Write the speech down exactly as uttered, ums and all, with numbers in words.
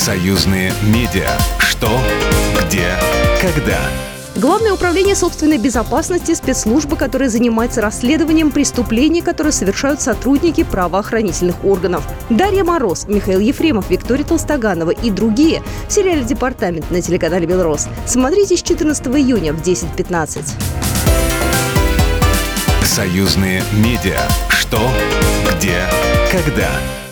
Союзные медиа. Что, где, когда. Главное управление собственной безопасности – спецслужба, которая занимается расследованием преступлений, которые совершают сотрудники правоохранительных органов. Дарья Мороз, Михаил Ефремов, Виктория Толстоганова и другие в сериале «Департамент» на телеканале «Белрос». Смотрите с четырнадцатого июня в десять пятнадцать. Союзные медиа. Что, где, когда.